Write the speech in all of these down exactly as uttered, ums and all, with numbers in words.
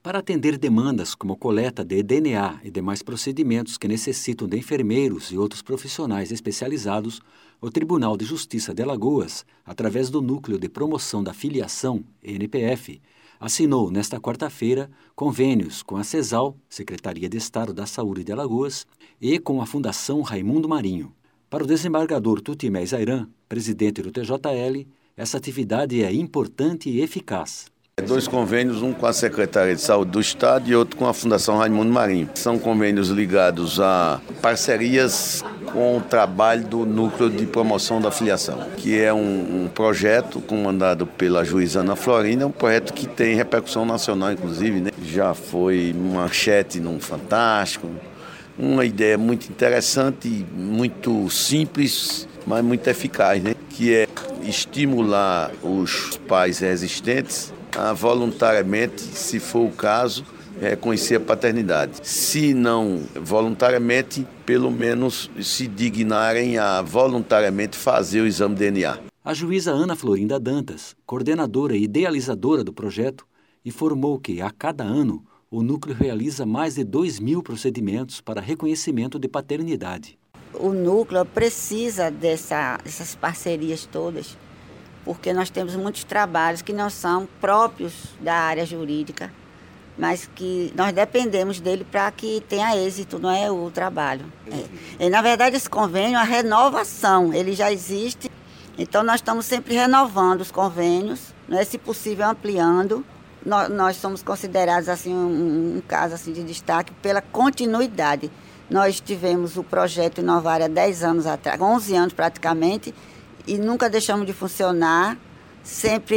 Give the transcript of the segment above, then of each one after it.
Para atender demandas como coleta de D N A e demais procedimentos que necessitam de enfermeiros e outros profissionais especializados, o Tribunal de Justiça de Alagoas, através do Núcleo de Promoção da Filiação, N P F, assinou nesta quarta-feira convênios com a CESAL, Secretaria de Estado da Saúde de Alagoas, e com a Fundação Raimundo Marinho. Para o desembargador Tutimé Zairan, presidente do T J L, essa atividade é importante e eficaz. Dois convênios, um com a Secretaria de Saúde do Estado e outro com a Fundação Raimundo Marinho. São convênios ligados a parcerias com o trabalho do Núcleo de Promoção da Filiação, que é um, um projeto comandado pela juíza Ana Florinda, um projeto que tem repercussão nacional, inclusive, né? Já foi manchete num Fantástico, uma ideia muito interessante, muito simples, mas muito eficaz, né? Que é estimular os pais resistentes a voluntariamente, se for o caso, reconhecer a paternidade. Se não voluntariamente, pelo menos se dignarem a voluntariamente fazer o exame de D N A. A juíza Ana Florinda Dantas, coordenadora e idealizadora do projeto, informou que, a cada ano, o núcleo realiza mais de dois mil procedimentos para reconhecimento de paternidade. O núcleo precisa dessa, dessas parcerias todas, porque nós temos muitos trabalhos que não são próprios da área jurídica, mas que nós dependemos dele para que tenha êxito, não é o trabalho. É. E, na verdade, esse convênio é a renovação, ele já existe, então nós estamos sempre renovando os convênios, não é, se possível ampliando. Nós, nós somos considerados assim, um, um caso assim, de destaque pela continuidade. Nós tivemos o projeto Inovar há dez anos atrás, onze anos praticamente, e nunca deixamos de funcionar, sempre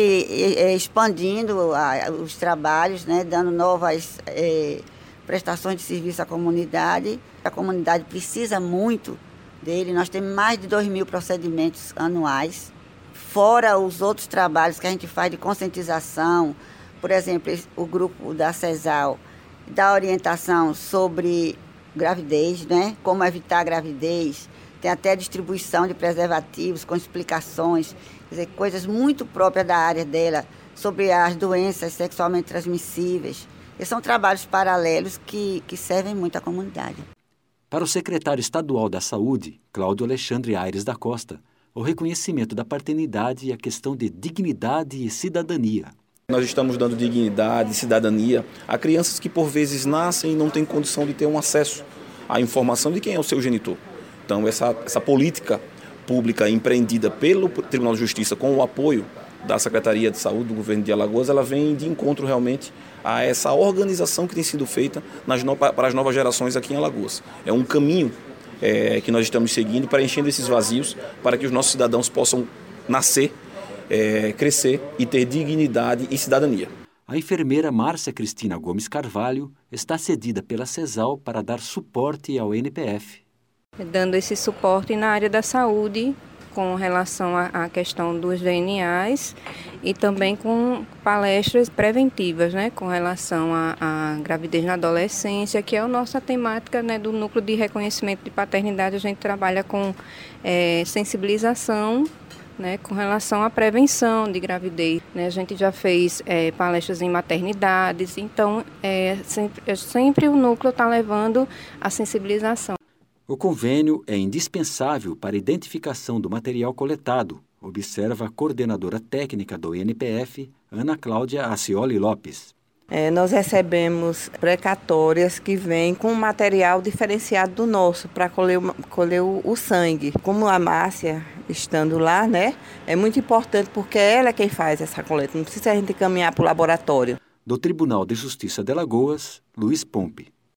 expandindo os trabalhos, né, dando novas eh, prestações de serviço à comunidade. A comunidade precisa muito dele, nós temos mais de dois mil procedimentos anuais, fora os outros trabalhos que a gente faz de conscientização, por exemplo, o grupo da CESAL dá orientação sobre gravidez, né, como evitar a gravidez. Tem até a distribuição de preservativos com explicações, quer dizer, coisas muito próprias da área dela, sobre as doenças sexualmente transmissíveis. E são trabalhos paralelos que, que servem muito à comunidade. Para o secretário estadual da Saúde, Cláudio Alexandre Aires da Costa, o reconhecimento da paternidade é a questão de dignidade e cidadania. Nós estamos dando dignidade e cidadania a crianças que por vezes nascem e não têm condição de ter um acesso à informação de quem é o seu genitor. Então, essa, essa política pública empreendida pelo Tribunal de Justiça com o apoio da Secretaria de Saúde do Governo de Alagoas, ela vem de encontro realmente a essa organização que tem sido feita nas no, para as novas gerações aqui em Alagoas. É um caminho é, que nós estamos seguindo, preenchendo esses vazios para que os nossos cidadãos possam nascer, é, crescer e ter dignidade e cidadania. A enfermeira Márcia Cristina Gomes Carvalho está cedida pela CESAL para dar suporte ao N P F. Dando esse suporte na área da saúde, com relação à questão dos D N As e também com palestras preventivas, né, com relação à gravidez na adolescência, que é a nossa temática, né, do Núcleo de Reconhecimento de Paternidade. A gente trabalha com é, sensibilização, né, com relação à prevenção de gravidez. Né? A gente já fez é, palestras em maternidades, então é, sempre, sempre o núcleo está levando a sensibilização. O convênio é indispensável para a identificação do material coletado, observa a coordenadora técnica do N P F, Ana Cláudia Acioli Lopes. É, nós recebemos precatórias que vêm com material diferenciado do nosso para colher, colher o, o sangue. Como a Márcia estando lá, né, é muito importante porque ela é quem faz essa coleta, não precisa a gente caminhar para o laboratório. Do Tribunal de Justiça de Alagoas, Luiz Pompe.